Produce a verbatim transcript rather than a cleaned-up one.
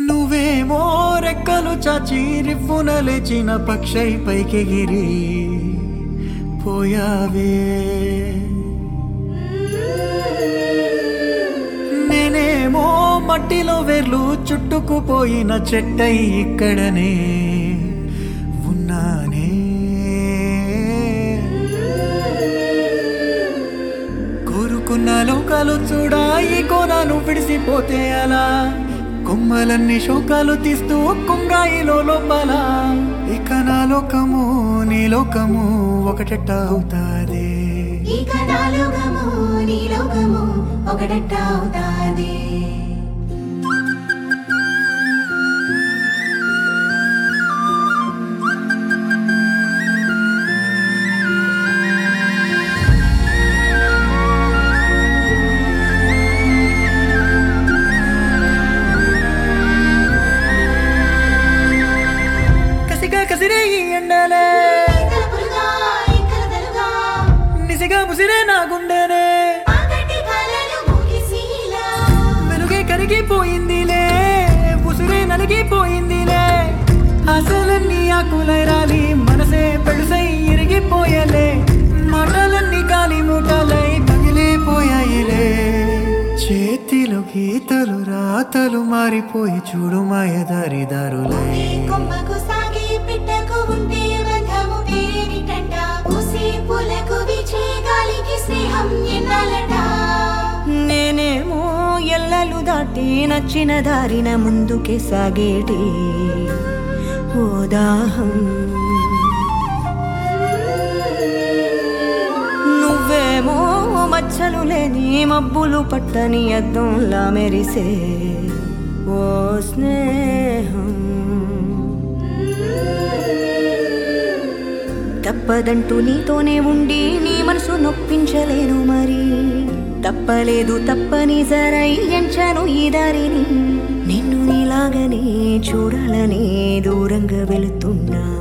నువ్వేమో రెక్కలు చాచి రివ్వున లేచిన పక్షై పైకెగిరి పోయావే. నేనేమో మట్టిలో వేర్లు చుట్టుకుపోయిన చెట్టై ఇక్కడనే ఉన్నానే. కోరుకున్న లోకాలు చూడా ఈ కోనాను విడిసిపోతే అలా కొమ్మలన్నీ శోకాలు తీస్తూ కుంగాయిలో లోపల ఇక నా లోకము నీ లోకము ఒకటెట్ట అవుతాది. ఇక నా లోకము నీ లోకము ఒకటెట్ట అవుతాది. కసిరే ఈ ఎండలే నిసిగా ముసిరే నా గుండెనే వెలుగే కరిగిపోయిందిలే ఉసురే నలిగిపోయిందిలే. ఆశలన్నీ ఆకులై రాలి మనసే పెడుసై ఇరిగిపోయలే. మాటలన్నీ గాలి మూటలై పగిలిపోయాయిలే. చేతిలో గీతలు రాతలు మారిపోయి చూడు మాయదారి దారులై. పిట్టకు ఉంటే బంధము పేరిటంట పూసే పూలకు వీచే గాలికి స్నేహం ఎన్నాలట. నేనేమో ఎల్లలు దాటి నచ్చిన దారిన ముందుకే సాగేటి ఓదాహం. నువ్వేమో మచ్చలు లేని మబ్బులు పట్టని అద్దంలా మెరిసే ఓ స్నేహం. తప్పదంటూ నీతోనే ఉండి నీ మనసు నొప్పించలేను మరి. తప్పలేదు తప్పని జరై ఎంచను ఈ దారిని. నిన్ను నీలాగనే చూడాలని దూరంగా వెళుతున్నా.